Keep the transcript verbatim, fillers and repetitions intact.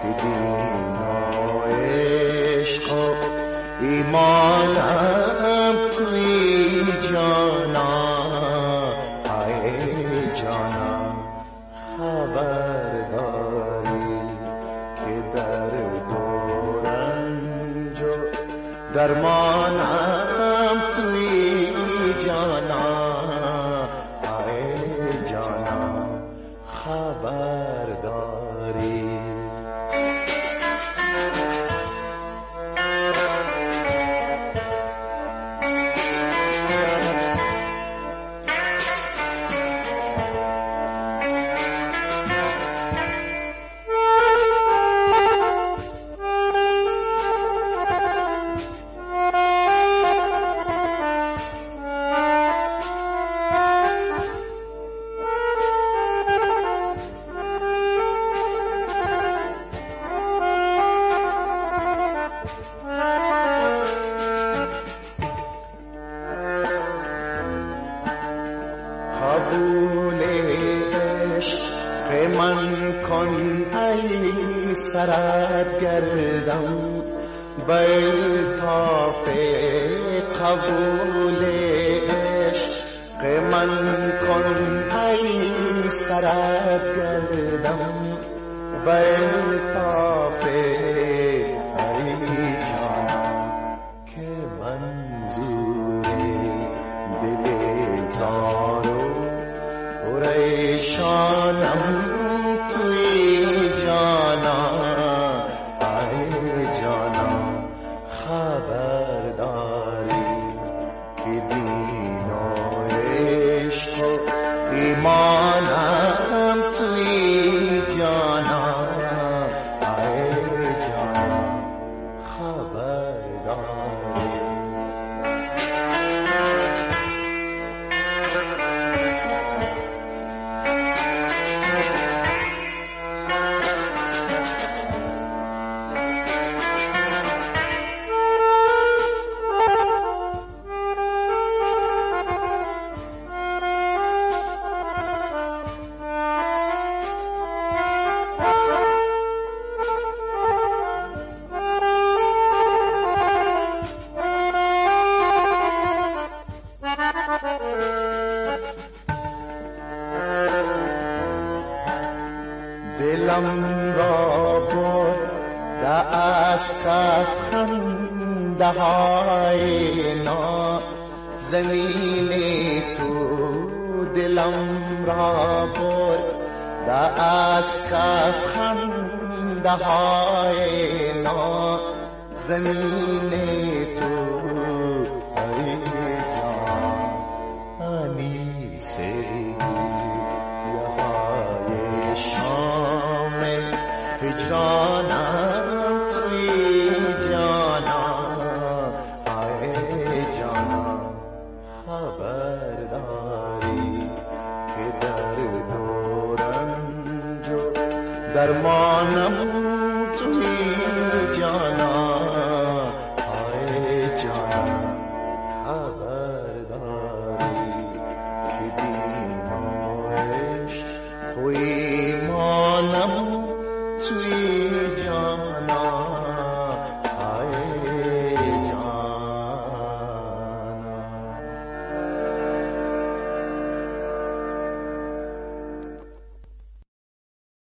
که دین و عشق و ایمانم توی جانا، ای جانا خبر داری که در دورنج و درمانم توی جانا، ای جانا خبر داری. قبول عشق من کن ای سرگردم بالطاف، قبول عشق من کن ای سرگردم بالطاف، ای جانا که منظوری دل زارو پریشانم توی جانا، ای جانا خبر داری که دین و عشق و ایمانم توی جانا، ای جانا خبر داری. دلم را برده از کف خنده های نازنین تو، دلم را برده از کف خنده های نازنین تو، ای جان انیسه شام هجرانم توی جانا، ای جانا خبر داری که در دورنج و درمانم توی جانا، ای جانا خبر داری که دین و عشق و ایمانم توی جان.